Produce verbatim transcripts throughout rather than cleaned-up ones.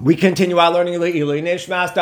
We continue our learning. We are in Yevamos,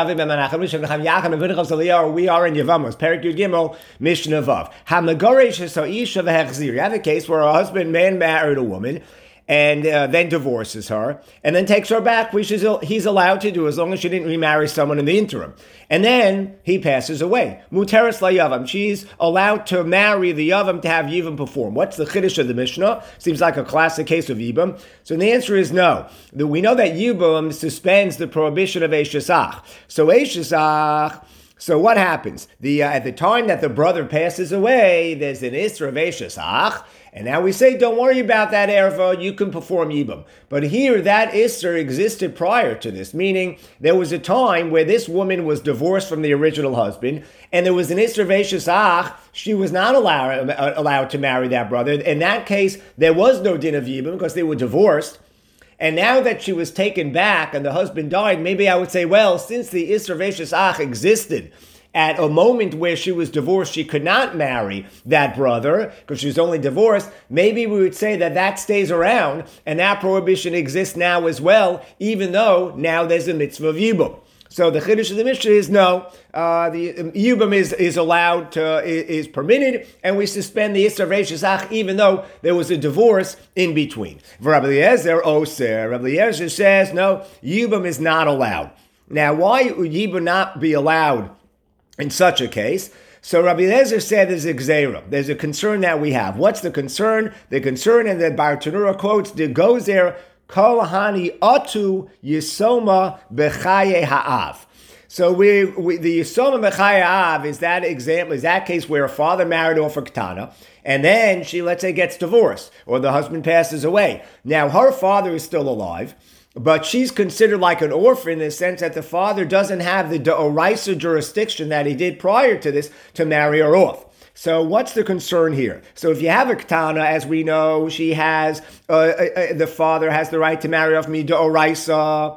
Perek Yud Gimel, Mishnah Vav. Hamagoresh ha'isha v'hechzir. You have a case where a husband, man, married a woman, and uh, then divorces her, and then takes her back, which is he's allowed to do as long as she didn't remarry someone in the interim. And then he passes away. Muteres layavam. She's allowed to marry the yavam to have yivam perform. What's the chiddush of the Mishnah? Seems like a classic case of yibam. So the answer is no. We know that yibam suspends the prohibition of eshesach. So eshesach. So what happens? The uh, at the time that the brother passes away, there's an isra of eshesach. And now we say, don't worry about that erva, you can perform yibam. But here, that isser existed prior to this, meaning there was a time where this woman was divorced from the original husband, and there was an isser v'eshesach, she was not allowed, allowed to marry that brother. In that case, there was no din of yibam because they were divorced. And now that she was taken back and the husband died, maybe I would say, well, since the isser v'eshesach existed, at a moment where she was divorced, she could not marry that brother because she was only divorced. Maybe we would say that that stays around and that prohibition exists now as well, even though now there's a mitzvah of yibum. So the chiddush of the Mishnah is no, uh, the um, yibum is, is allowed to, is, is permitted, and we suspend the isser v'eshesach even though there was a divorce in between. Rabbi Eliezer oser, Rabbi Eliezer says no, yibum is not allowed. Now, why would yibum not be allowed in such a case? So Rabbi Eliezer said there's a gzeira. There's a concern that we have. What's the concern? The concern, and the Bartanura quotes, the gozer kol hani atu yisoma bechaye ha'av. So we, we the yisoma bechaye ha'av is that example, is that case where a father married off a ketana, and then she, let's say, gets divorced, or the husband passes away. Now her father is still alive, but she's considered like an orphan in the sense that the father doesn't have the d'oraisa jurisdiction that he did prior to this to marry her off. So what's the concern here? So if you have a ketana, as we know, she has, uh, uh, the father has the right to marry off me d'oraisa,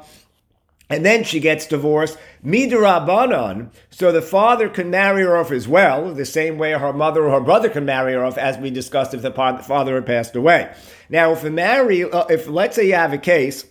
and then she gets divorced, midrabanan, so the father can marry her off as well, the same way her mother or her brother can marry her off, as we discussed if the father had passed away. Now, if a marry, uh, if let's say you have a case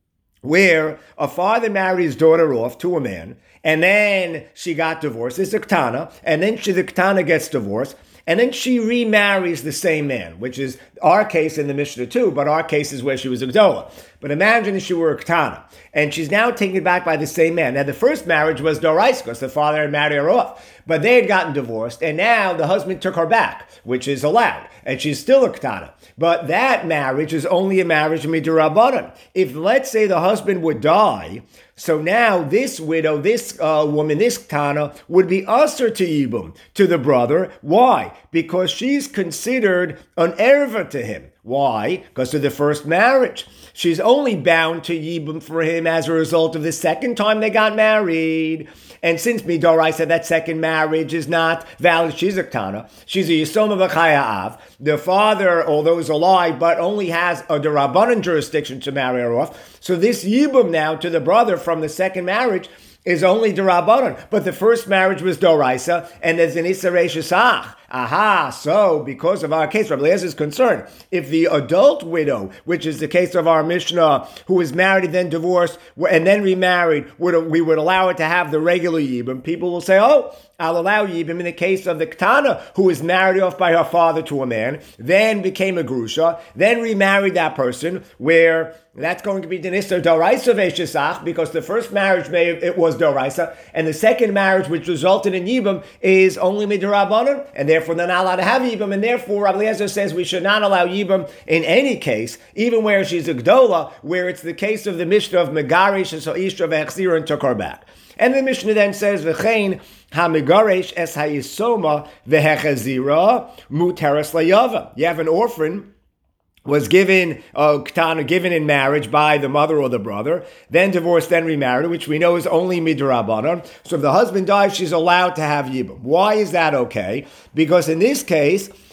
where a father married his daughter off to a man, and then she got divorced. It's a ketana, and then she, the ketana gets divorced, and then she remarries the same man, which is our case in the Mishnah too, but our case is where she was a gdola. But imagine if she were a ketana, and she's now taken back by the same man. Now the first marriage was d'oraisa, because the father had married her off, but they had gotten divorced, and now the husband took her back, which is allowed, and she's still a ketana. But that marriage is only a marriage midrabanan. If, let's say, the husband would die, so now this widow, this uh, woman, this ketana, would be usher to yibum, to the brother. Why? Because she's considered an erva to him. Why? Because of the first marriage. She's only bound to yibum for him as a result of the second time they got married. And since Midorai said that second marriage is not valid, she's a ketana. She's a yisoma v'chaya av. The father, although is alive, but only has a derabanan jurisdiction to marry her off. So this yibum now to the brother from the second marriage is only derabanan. But the first marriage was doraisa, and there's an isser v'eshesach. Aha, so because of our case, Rabbi Eliezer is concerned. If the adult widow, which is the case of our Mishnah, who was married and then divorced and then remarried, would we would allow it to have the regular yibum, people will say, oh, I'll allow yibum in the case of the ketana, who was married off by her father to a man, then became a grusha, then remarried that person, where that's going to be denisa doraisa v'eshesach, because the first marriage may it was doraisa, and the second marriage, which resulted in yibum, is only midrabanan, and therefore they're not allowed to have yibum, and therefore Rabbi Eliezer says we should not allow yibum in any case, even where she's a gdola, where it's the case of the Mishnah of megarish and so ishra v'hechzira and took her back. And the Mishnah then says v'chein ha-megaresh es ha-yisoma v'hechzira muteres layava. You have an orphan was given uh, ketana, given in marriage by the mother or the brother, then divorced, then remarried, which we know is only midrabanan. So if the husband dies, she's allowed to have yibum. Why is that okay? Because in this case,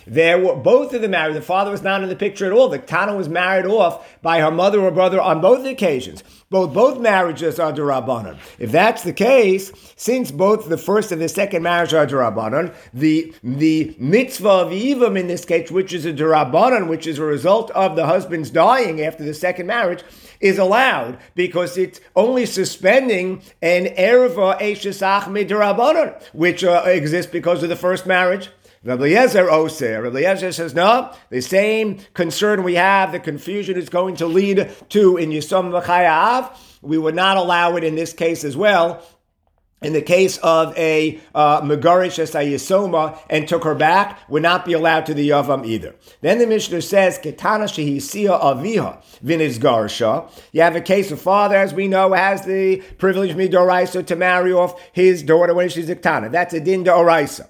There were both of them married. The father was not in the picture at all. The Ketana was married off by her mother or brother on both occasions. Both both marriages are D'Rabbanan. If that's the case, since both the first and the second marriage are D'Rabbanan, the the mitzvah of Yivam in this case, which is a D'Rabbanan, which is a result of the husband's dying after the second marriage, is allowed because it's only suspending an erva eishes achmid D'Rabbanan, which uh, exists because of the first marriage. Rabbi Eliezer Oser. Rabbi Eliezer says, no, the same concern we have, the confusion is going to lead to in Yisom V'chayav. We would not allow it in this case as well. In the case of a uh, Megarish as a Yisoma and took her back, would not be allowed to the Yavam either. Then the Mishnah says, Ketana shehisiya aviha v'niz garsha. You have a case of father, as we know, has the privilege midoraisa to marry off his daughter when she's a Ketana. That's a din d'oraisa.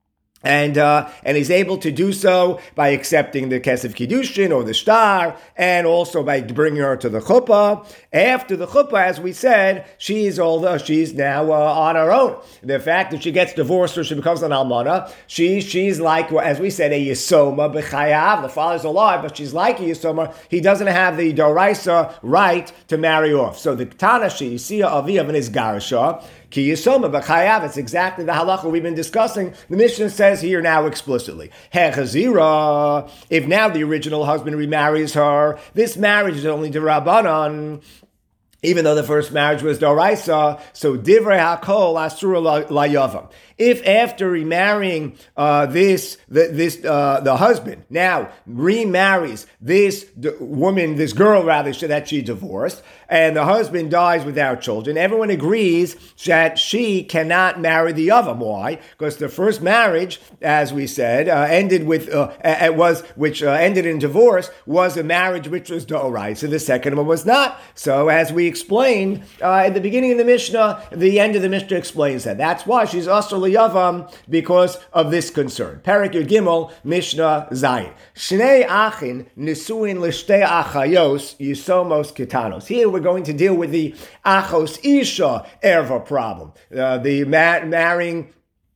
And uh, and he's able to do so by accepting the Kesef Kiddushin or the Shtar, and also by bringing her to the Chuppah. After the Chuppah, as we said, she's older. She's now uh, on her own. The fact that she gets divorced or she becomes an Almana, she she's like, as we said, a Yisoma b'chayav. The father's alive, but she's like a Yisoma. He doesn't have the Doraisa right to marry off. So the Ketana she'isiya aviyah v'niz garsha. Ki Yisoma b'chayav. It's exactly the halacha we've been discussing. The Mishnah says here now explicitly, Hechazira. If now the original husband remarries her, this marriage is only D'Rabbanan, even though the first marriage was Doraisa. So Divrei Hakol Asura Layavam. If after remarrying uh, this, the, this uh, the husband now remarries this d- woman, this girl rather, that she divorced, and the husband dies without children, everyone agrees that she cannot marry the other. Why? Because the first marriage, as we said, uh, ended with uh, uh, was which uh, ended in divorce, was a marriage which was Doraisa. The second one was not. So, as we explained uh, at the beginning of the Mishnah, the end of the Mishnah explains that. That's why she's also Yavam, because of this concern. Perek Yud Gimel, Mishnah Zayin. Shnei achin nisuin l'shtei achayos yisomos ketanos. Here we're going to deal with the achos isha erva problem. Uh, the ma- marrying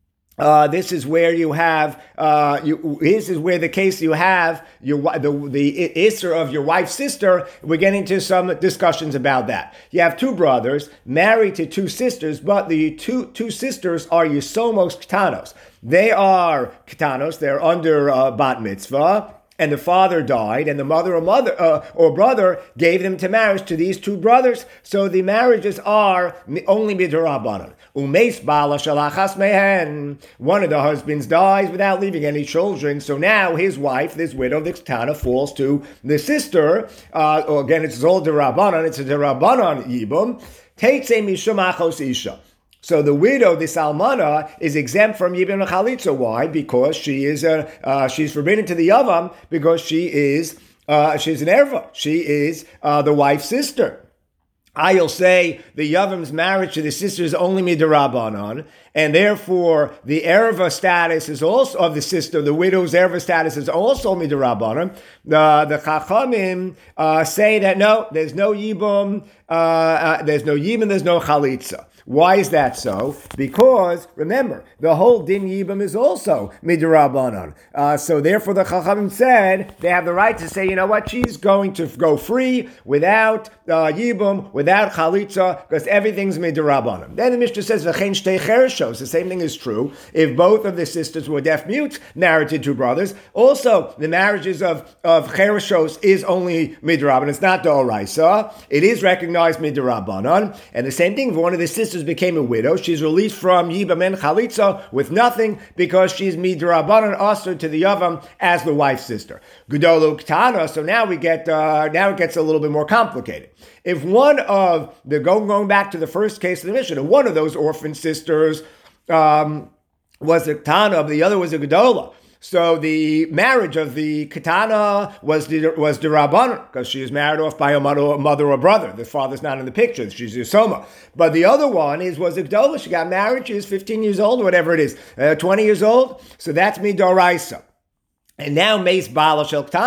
Uh, this is where you have, uh, you, this is where the case you have your the the Isser of your wife's sister. We're getting into some discussions about that. You have two brothers married to two sisters, but the two two sisters are Yisomos Ketanos. They are Ketanos, they're under uh, Bat Mitzvah, and the father died, and the mother or mother uh, or brother gave them to marriage to these two brothers. So the marriages are only midrabanan. Umeis bala shalachas mehen. One of the husbands dies without leaving any children. So now his wife, this widow, the Ketana, falls to the sister. Uh, again, it's all derabanan. It's a derabanan yibum. Teitze mishum achos isha. So the widow, this almana, is exempt from yibum chalitza. Why? Because she is a uh, she's forbidden to the yavam because she is uh, she's an erva. She is uh, the wife's sister. I'll say the Yavam's marriage to the sister is only midirabanan, and therefore the erva status is also of the sister. The widow's erva status is also midirabanan. The the Chachamim uh, say that no, there's no yibum, uh, uh, there's no yibum, there's no chalitza. Why is that so? Because, remember, the whole din yibum is also midrabanan. Uh, so therefore the Chachamim said they have the right to say, you know what, she's going to go free without uh, yibum, without chalitza, because everything's midrabanan. Then the Mishnah says, v'chein shtei chereshos. The same thing is true if both of the sisters were deaf mutes, married to two brothers. Also, the marriages of, of chereshos is only midrabanan. It's not d'oraisa. It is recognized midrabanan. And the same thing, if one of the sisters became a widow, she's released from Yibam and Chalitza with nothing because she's midrabanan aser to the Yavam as the wife's sister. Gedolu Ketana. So now we get uh, now it gets a little bit more complicated. If one of the going going back to the first case of the Mishnah, one of those orphan sisters um, was a Ketana, the other was a Gedola. So the marriage of the Ketana was was D'Rabbanan because she is married off by a mother, a mother or brother. The father's not in the picture; she's Yisoma. But the other one is was a Gdola. She got married. She was fifteen years old, or whatever it is, uh, twenty years old. So that's Midoraisa. And now Meis Bala Shel Ketana.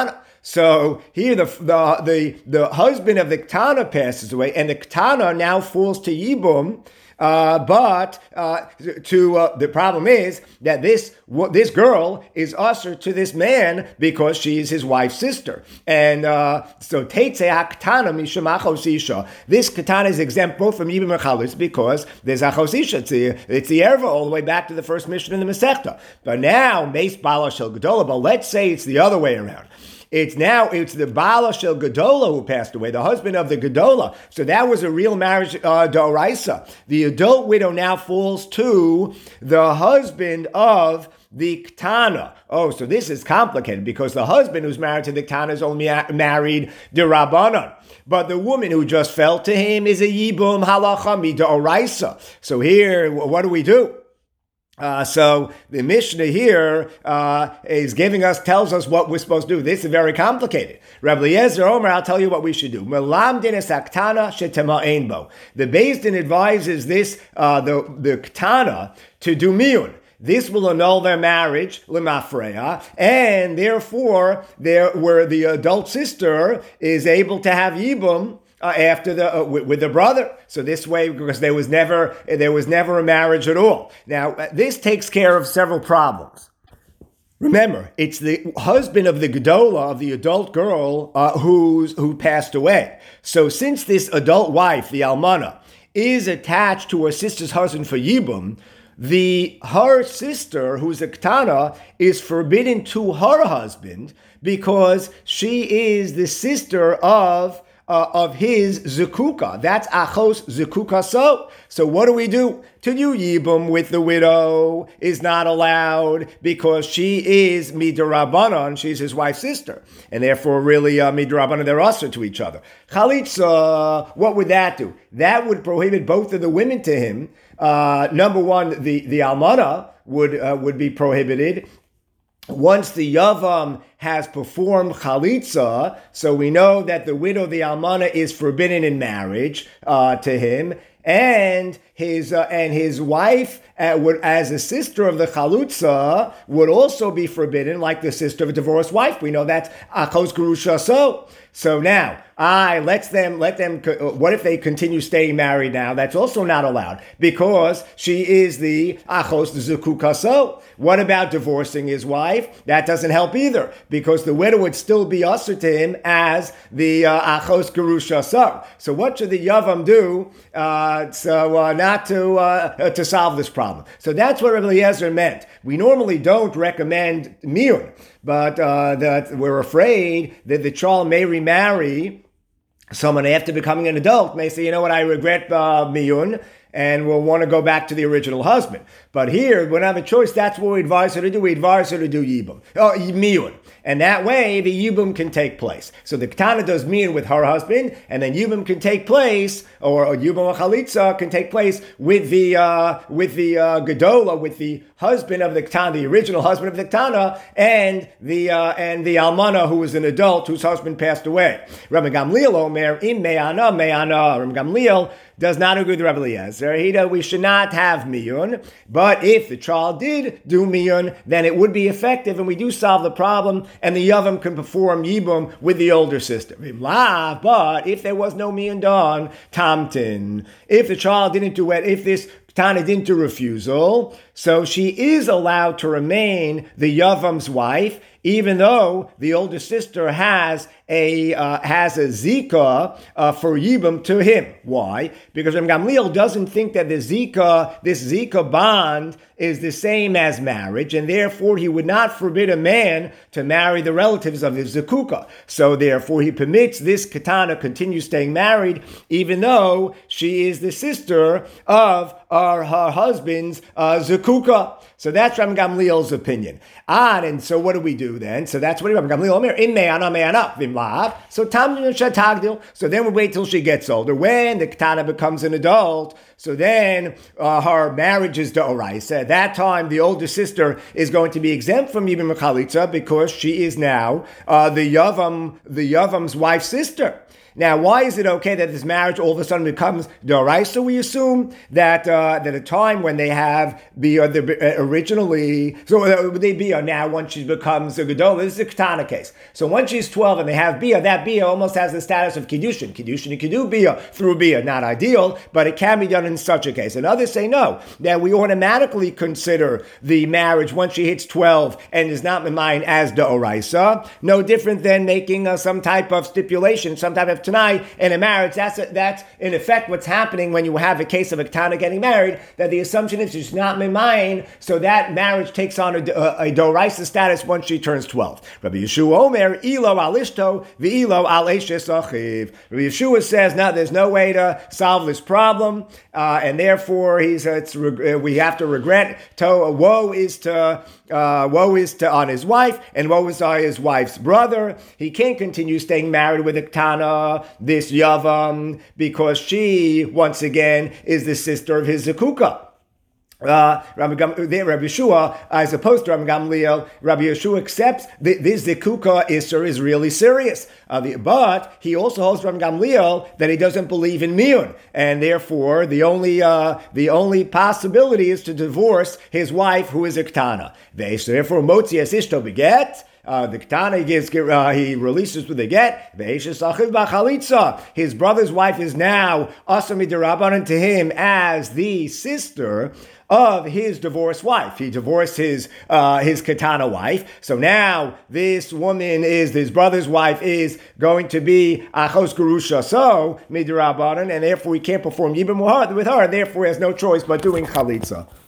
So here the the the, the husband of the Ketana passes away, and the Ketana now falls to Yibum. Uh, but uh, to uh, the problem is that this this girl is usher to this man because she's his wife's sister, and uh, so Teitzei HaKetana Mishum Achos Isha. This Ketana is exempt both from Yibum and Chalitz because there's Achos Isha. It's the it's the erva all the way back to the first mission in the Masechta. But now Meis Bala Shel Gedola. But let's say it's the other way around. It's now, it's the Bala Shel Gedola who passed away, the husband of the Gedola. So that was a real marriage uh, d'oraisa. The adult widow now falls to the husband of the Ketana. Oh, so this is complicated because the husband who's married to the Ketana is only a- married d'Rabbanan. But the woman who just fell to him is a Yibum halacha mid'oraisa. So here, what do we do? Uh, so the Mishnah here uh, is giving us, tells us what we're supposed to do. This is very complicated. Rabbi Eliezer Omer, I'll tell you what we should do. Melamdin es haktana shetema'en bo. The Beis Din advises this, uh, the, the Ketana, to do miyun. This will annul their marriage, lemafreya, and therefore, there, where the adult sister is able to have yibum, Uh, after the uh, with, with the brother, so this way, because there was never there was never a marriage at all. Now uh, this takes care of several problems. Remember, it's the husband of the Gedola, of the adult girl, uh, who's who passed away. So since this adult wife, the Almana, is attached to her sister's husband for Yibum, the her sister, who's a Ketana, is forbidden to her husband because she is the sister of Uh, of his Zukuka. That's Achos Zukuka. So, so what do we do? To do Yibum with the widow is not allowed because she is Midrabanan, she's his wife's sister. And therefore, really, uh, Midrabanan, they're usher to each other. Chalitza, what would that do? That would prohibit both of the women to him. Uh, number one, the, the Almana would, uh, would be prohibited. Once the Yavam has performed Chalitza, so we know that the widow, the Almana, is forbidden in marriage uh, to him, and his uh, and his wife, uh, would, as a sister of the Chalutza, would also be forbidden, like the sister of a divorced wife. We know that's Achos Gerusha. So, so now, I let them, let them, what if they continue staying married now? That's also not allowed because she is the Achos Zukuka. So, what about divorcing his wife? That doesn't help either because the widow would still be usher to him as the uh, Achos Gerusha. So, so what should the Yavam do uh, so uh, not to uh, to solve this problem? So that's what Rabbi Eliezer meant. We normally don't recommend miyun, but uh, that we're afraid that the child may remarry someone after becoming an adult, may say, you know what, I regret uh, miyun, and will want to go back to the original husband. But here, when I have a choice, that's what we advise her to do. We advise her to do yibum, oh, miyun. And that way, the yibum can take place. So the Ketana does miyun with her husband, and then yibum can take place, or, or yibum or chalitza can take place with the uh, with the uh, Gedola, with the husband of the Ketana, the original husband of the Ketana, and the uh, and the Almana, who was an adult, whose husband passed away. Rabbi Gamliel Omer, im me'ana, me'ana. Rabbi Gamliel does not agree with Rabbi Eliezer. He does, we should not have miyun, but if the child did do miyun, then it would be effective, and we do solve the problem, and the Yavam can perform yibum with the older sister. But if there was no miyun done, tamtin, if the child didn't do it, if this Tana didn't do refusal, so she is allowed to remain the Yavam's wife, even though the older sister has a uh, has a zika uh, for yibum to him. Why? Because Rabbi Gamliel doesn't think that the zika, this zika bond, is the same as marriage, and therefore he would not forbid a man to marry the relatives of his zikuka. So therefore he permits this Ketana continue staying married, even though she is the sister of her, her husband's uh, zikuka. So that's Rabbi Gamliel's opinion. Ah, and so what do we do then? So that's what Rabbi Gamliel Omer, in me'ana me'ana v'imlav. So tam shatagdil. So then we wait till she gets older. When the Ketana becomes an adult, so then uh, her marriage is d'oraisa. At that time, the older sister is going to be exempt from Yibum Chalitza because she is now uh, the Yavam, the Yavam's wife's sister. Now, why is it okay that this marriage all of a sudden becomes d'oraisa? We assume that uh, that a time when they have bia the, uh, originally, so uh, they bia now once she becomes a gedola. This is a ketana case. So once she's twelve and they have bia, that bia almost has the status of kiddushin. Kiddushin you can do bia through bia, not ideal, but it can be done in such a case. And others say no, that we automatically consider the marriage once she hits twelve and is not mine as d'oraisa. No different than making uh, some type of stipulation, some type of tanai in a marriage. That's a, that's in effect what's happening when you have a case of a ketana getting married, that the assumption is she's not mine, so that marriage takes on a, a, a d'oraisa status once she turns twelve. Rabbi Yeshua Omer, ilo al ishto, v'ilo al eshes achiv. Rabbi Yeshua says, no, there's no way to solve this problem, uh, and therefore he's uh, it's, uh, we have to regret. To, woe is to uh, woe is to on his wife, and woe is on his wife's brother. He can't continue staying married with a ketana, this yavam, because she once again is the sister of his zakukah. Uh, Rabbi, Gam- Rabbi Yeshua, as opposed to Rabbi Gamliel, Rabbi Yeshua accepts that this zikuka isser is really serious. Uh, the, but he also holds Rabbi Gamliel that he doesn't believe in miyun, and therefore the only uh, the only possibility is to divorce his wife, who is a ketana. Therefore, motzi es ishto beget. Uh, the ketana, he gives, uh, he releases with the get. His brother's wife is now asami derabanan to him as the sister of his divorced wife. He divorced his uh, his ketana wife. So now this woman is, his brother's wife is going to be achos gerusha, so midirabanan, and therefore he can't perform yibum with her, therefore he has no choice but doing chalitza.